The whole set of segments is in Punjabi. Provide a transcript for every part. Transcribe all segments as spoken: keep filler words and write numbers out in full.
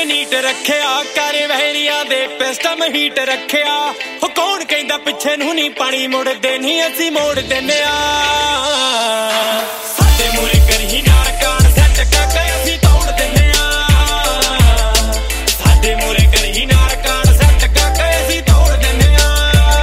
ਨੇ ਨੀਟ ਰੱਖਿਆ ਕਰ ਵਹਿਰੀਆਂ ਦੇ ਪਿਸਟਮ ਹੀਟ ਰੱਖਿਆ ਹੋ ਕੌਣ ਕਹਿੰਦਾ ਪਿੱਛੇ ਨੂੰ ਨਹੀਂ ਪਾਣੀ ਮੁੜਦੇ ਨਹੀਂ ਅਸੀਂ ਮੋੜ ਦਿੰਨੇ ਆ ਸਾਡੇ ਮੂਰੇ ਕਰੀ ਨਾਰ ਕਾਣ ਸੱਚ ਕਾਕਾ ਅਸੀਂ ਤੋੜ ਦਿੰਨੇ ਆ ਸਾਡੇ ਮੂਰੇ ਕਰੀ ਨਾਰ ਕਾਣ ਸੱਚ ਕਾਕਾ ਅਸੀਂ ਤੋੜ ਦਿੰਨੇ ਆ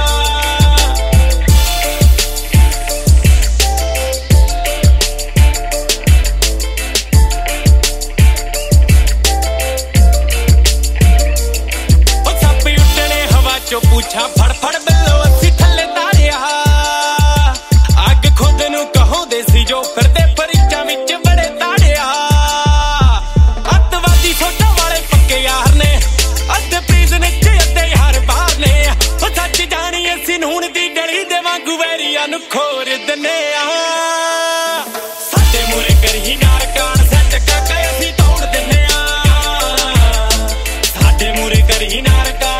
ਚੋ ਪੁੱਛਾ ਫੜ ਫੜ ਬਿੱਲੋ ਅਸੀਂ ਥੱਲੇ ਤਾਰਿਆ ਅੱਗ ਖੁਦ ਨੂੰ ਕਹੋਂਦੇ ਸੀ ਜੋ ਫਿਰਦੇ ਫਰਿੱਜਾਂ ਵਿੱਚ ਬੜੇ ਤਾੜਿਆ ਅੱਤਵਾਦੀ ਛੋਟਾ ਵਾਲੇ ਪੱਕੇ ਯਾਰ ਨੇ ਅੱਧੇ ਪ੍ਰੀਜ਼ਨ ਚ ਅੱਧੇ ਯਾਰ ਬਾਹਰ ਨੇ ਉਹ ਸੱਚ ਜਾਣੀ ਅਸੀਂ ਨੂਣ ਦੀ ਡਲੀ ਦੇ ਵਾਂਗੂ ਵੈਰੀਆਂ ਨੂੰ ਖੋਰ ਦਿੰਨੇ ਆ ਸਾਡੇ ਮੂਰੇ ਕਰੀ ਨਾਰ ਕਾਣ ਸੱਚ ਕਾਕਾ ਅਸੀਂ ਤੋੜ ਦਿੰਨੇ ਆ ਸਾਡੇ ਮੂਰੇ ਕਰੀ ਨਾਰ ਕਾਣ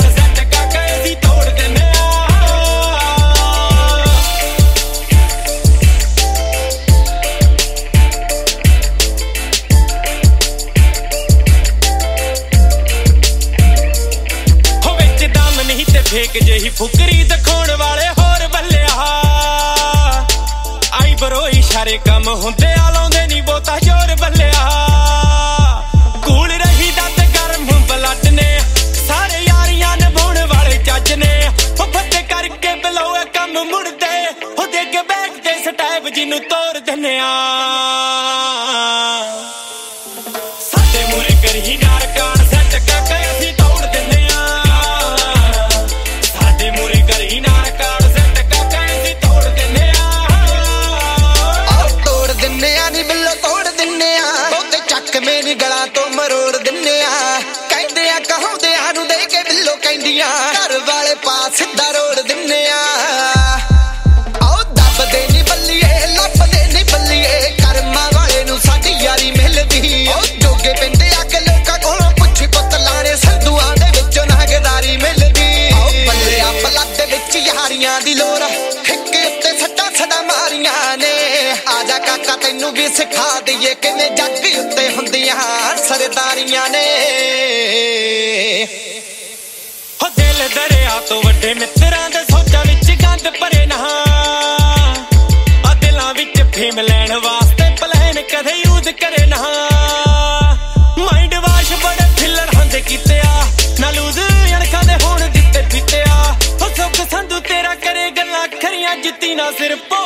ਫੇਕ ਜਿਹੀ ਫੁਕਰੀ ਦਿਖਾਉਣ ਵਾਲੇ ਹੋਰ ਬੱਲਿਆ ਆਈ ਬਰੋ ਇਸ਼ਾਰੇ ਕੰਮ ਹੁੰਦੇ ਆ ਲਾਉਂਦੇ ਨੀ ਬਹੁਤਾ ਜ਼ੋਰ ਬੱਲਿਆ ਕੂਲ ਰਹੀ ਦਾ ਤੇ ਗਰਮ ਬਲੱਡ ਨੇ ਸਾਰੇ ਯਾਰੀਆਂ ਨਿਭਾਉਣ ਵਾਲੇ ਚੱਜ ਨੇ ਉਹ ਫੱਟੇ ਕਰਕੇ ਬਲੋਏ ਕੰਮ ਮੁੜਦੇ ਉਹ ਦੇ ਕੇ ਬੈਠ ਕੇ ਸਟੈਪ ਜਿਹਨੂੰ ਤੋੜ ਦਿੰਨੇ ਆ ਸਾਡੇ ਮੂਰੇ ਕਰੀ ਨਾਰ ਕਾਣ ਸੱਚ ਕਾਕਾ ਅਸੀਂ ਤੋੜ ਦਿੰਨੇ ਮੇਰੀ ਗਲਾਂ ਤੋਂ ਮਰੋੜ ਦਿੰਨੇ ਆ ਕਹਿੰਦੇ ਆ ਕਹਾਉਂਦਿਆਂ ਨੂੰ ਦੇ ਕੇ ਬਿੱਲੋ ਕਹਿੰਦੀਆਂ ਘਰ ਵਾਲੇ ਪਾਸ ਸਿੱਧਾ ਰੋੜ ਦਿੰਨੇ ਆ ਆਓ ਦੱਬਦੇ ਨੀ ਬੱਲੀਏ ਲੱਭਦੇ ਨੀ ਬੱਲੀਏ ਕਰਮਾਂ ਵਾਲੇ ਨੂੰ ਸਾਡੀ ਯਾਰੀ ਮਿਲਦੀ ਉਹ ਜੋਗੇ ਪੈਂਦੇ ਆ ਕਿ ਲੋਕਾਂ ਕੋਲੋਂ ਪੁੱਛੀ ਪੁੱਤ ਲਾਣੇ ਸੰਧੂਆਂ ਦੇ ਵਿੱਚੋਂ ਨਾਗਦਾਰੀ ਮਿਲਦੀ ਆਓ ਬੱਲਿਆ ਬਲੱਡ ਦੇ ਵਿੱਚ ਯਾਰੀਆਂ ਦੀ ਲੋੜ ਹਿੱਕੇ ਉੱਤੇ ਸੱਟਾਂ ਸਦਾ ਮਾਰੀਆਂ ਨੇ ਆ ਜਾ ਕਾਕਾ ਤੈਨੂੰ ਵੀ ਸਿਖਾ ਦਈਏ ਕਿਵੇਂ ਜੱਗ ਉੱਤੇ ਹੁੰਦੀਆਂ ਸਰਦਾਰੀਆਂ ਨੇ ਹੋ ਦਿਲ ਦਰਿਆ ਤੋਂ ਵੱਡੇ ਮਿੱਤਰਾਂ ਦੇ ਸੋਚਾਂ ਵਿੱਚ ਗੰਦ ਭਰੇ ਨਾ ਆ ਦਿਲਾਂ ਵਿੱਚ ਫੇਮ ਲੈਣ ਵਾਸਤੇ ਪਲਾਨ ਕਦੇ ਯੂਜ਼ ਕਰੇ ਨਾ ਮਾਈਂਡ ਵਾਸ਼ ਬੜੇ ਫਿੱਲਰ ਹੁੰਦੇ ਕੀਤੇ ਆ ਨਾ ਲੂਜ਼ ਅਣਖਾਂ ਦੇ ਹੋਣ ਦਿੱਤੇ ਫਿੱਟਿਆ ਹੋ ਸੁੱਖ ਸੰਧੂ ਤੇਰਾ ਕਰੇ ਗੱਲਾਂ ਖਰੀਆਂ ਜਿੱਤੀ ਨਾ ਸਿਰ